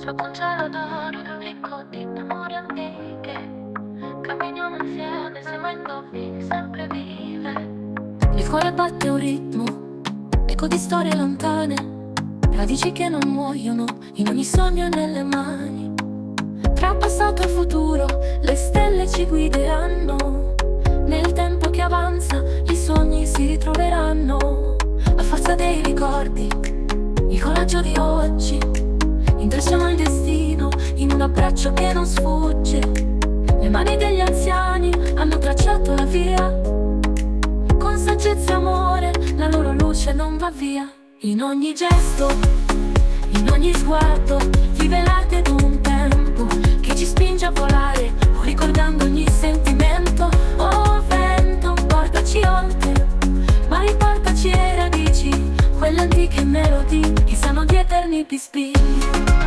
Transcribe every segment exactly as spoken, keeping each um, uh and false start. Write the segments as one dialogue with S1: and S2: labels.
S1: Sotto un cielo d'oro, ricco di memorie antiche, camminiamo insieme, siamo indovini, sempre vive. Il cuore batte un ritmo, eco di storie lontane, radici che non muoiono, in ogni sogno e nelle mani. Tra passato e futuro, le stelle ci guideranno. Nel tempo che avanza, i sogni si ritroveranno. La forza dei ricordi, il coraggio di oggi, intrecciamo il destino in un abbraccio che non sfugge. Le mani degli anziani hanno tracciato la via, con saggezza e amore la loro luce non va via. In ogni gesto, in ogni sguardo, vive l'arte d'un tempo che ci spinge a volare, ricordando ogni sentimento. Oh vento, portaci oltre, ma riportaci le radici, quelle antiche melodie che sanno di eterni pispigli.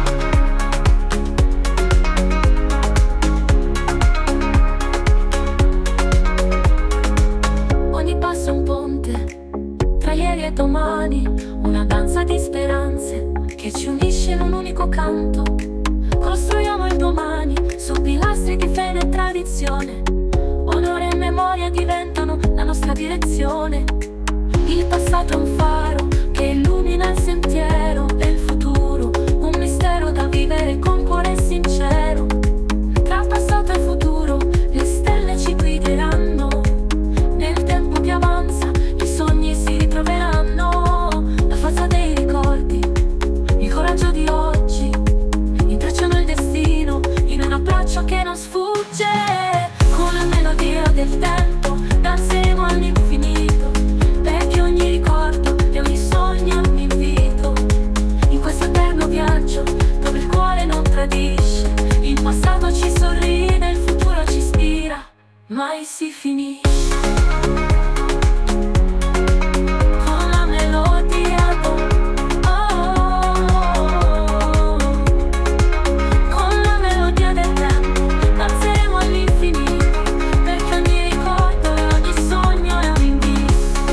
S1: Ogni passo è un ponte tra ieri e domani, una danza di speranze che ci unisce in un unico canto. Costruiamo il domani su pilastri di fede e tradizione. Onore e memoria diventano la nostra direzione. Il passato è un faro che illumina il sentiero, e il futuro un mistero da vivere con cuore sincero. Tra passato e futuro le stelle ci guideranno. Nel tempo che avanza i sogni si ritroveranno. La forza dei ricordi, il coraggio di oggi, intrecciano il destino in un abbraccio che non sfugge. Con la melodia del tempo danzeremo all'infinito, perché ogni ricordo e ogni sogno è un invito. In questo eterno viaggio dove il cuore non tradisce, il passato ci sorride, il futuro ci ispira, mai si finisce. Con la melodia del oh, con la melodia del tempo danzeremo all'infinito, perché ogni ricordo e ogni sogno è un invito.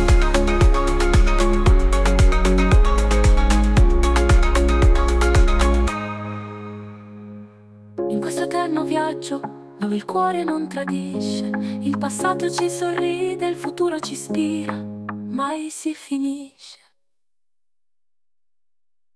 S1: In questo eterno viaggio dove il cuore non tradisce, il passato ci sorride, il futuro ci ispira, mai si finisce.